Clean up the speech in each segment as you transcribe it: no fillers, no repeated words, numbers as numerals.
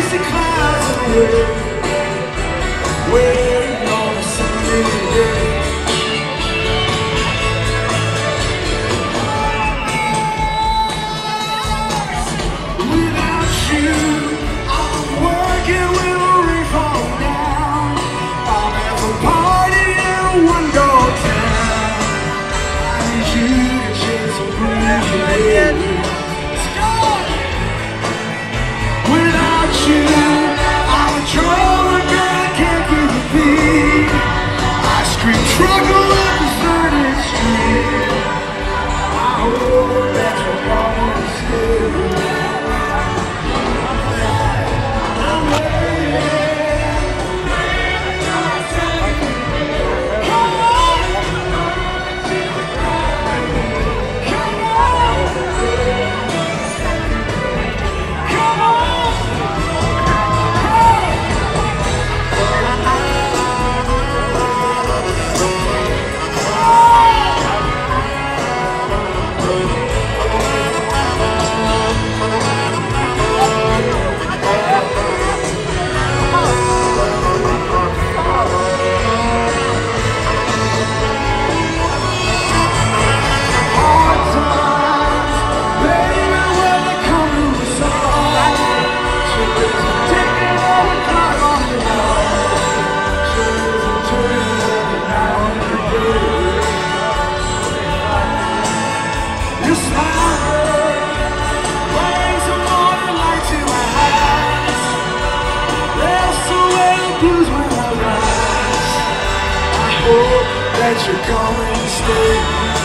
chase the clouds away, waiting on a sunny day. Without you, I'm working with a refall now. I'll never party in a one-door town. I need you to chase a breeze. Without you, I'm a trouble girl, I can't keep a beat. I scream trouble up the 30th Street. I hope that you're gonna stay. I'm waiting. Come on, come on, come on. Your smile brings a morning light to my eyes. There's away the blues when I rise. I hope that you're going to stay.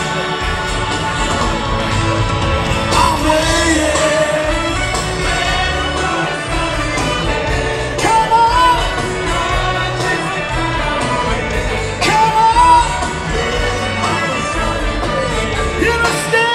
I'm waiting. Come on, come on. You don't stay.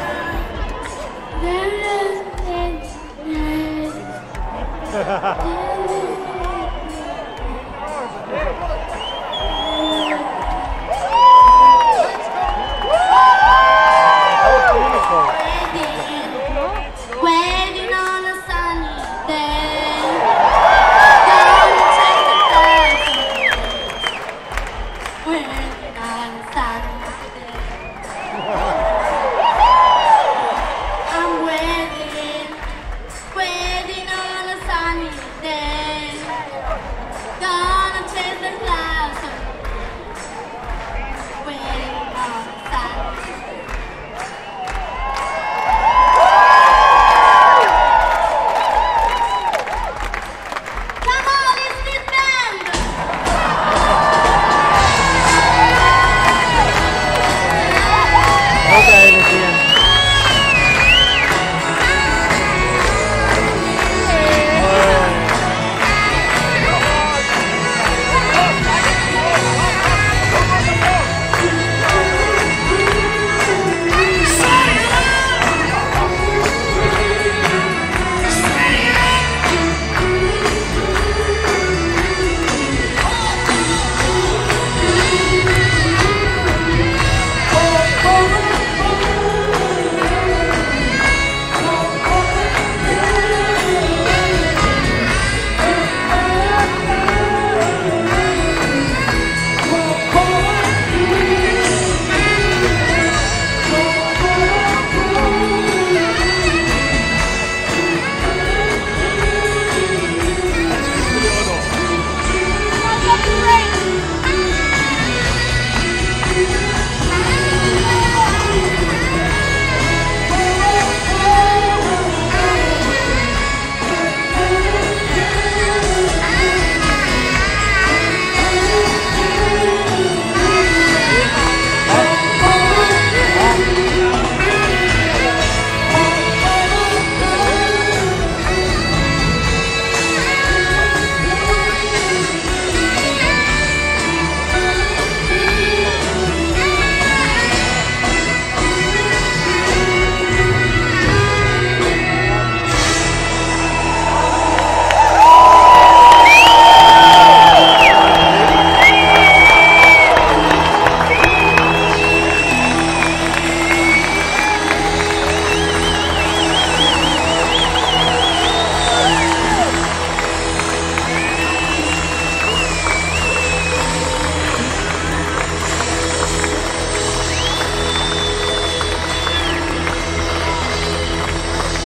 Ha ha ha.